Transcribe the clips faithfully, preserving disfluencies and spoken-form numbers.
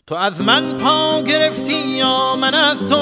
تو از من پا گرفتی یا من از تو؟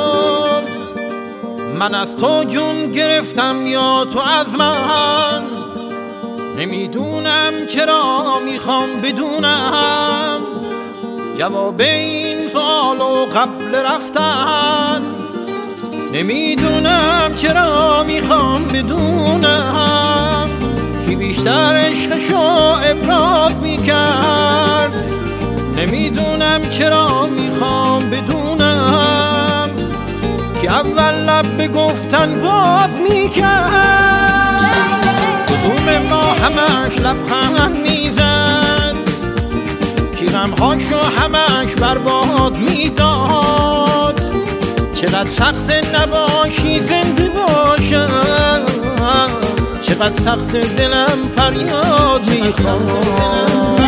من از تو جون گرفتم یا تو از من؟ نمیدونم چرا میخوام بدونم جواب این سوالو قبل رفتن. نمیدونم چرا میخوام بدونم کی بیشتر عشقشو ابراز میکرد. نمیدونم چرا میخوام بدونم که اول لب به گفتن باز میکرد. کدوم ما همش لبخند میزد که غمهاشو همش برباد میداد. چقدر سخت نباشی زنده باشم، چقدر سخت دلم فریاد میخواد.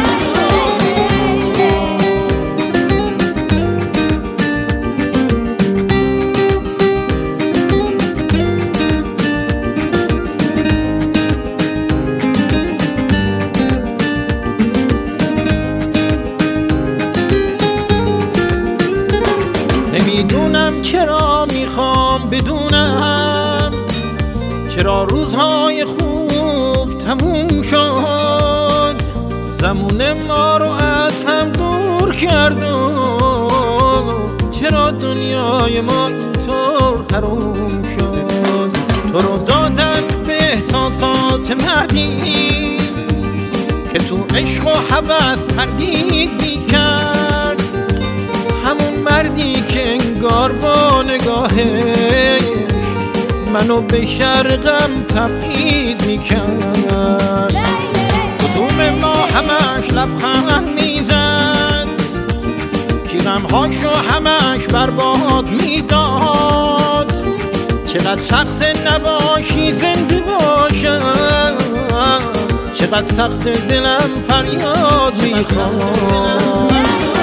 نمیدونم چرا میخوام بدونم چرا روزهای خوب تموم شد. زمان ما رو از هم دور کرد و چرا دنیای ما اینطور حروم شد. تو رو دادن به احساسات مردی که تو عشق و هوس تردید میکرد. همون مردی که انگار با نگاهش منو به شرقم تبعید میکرد. کدوم ما همش لبخند میزد که غمهاشو همش برباد میداد. چقدر سخت نباشی زنده باشم، چقدر سخت دلم فریاد میخواد.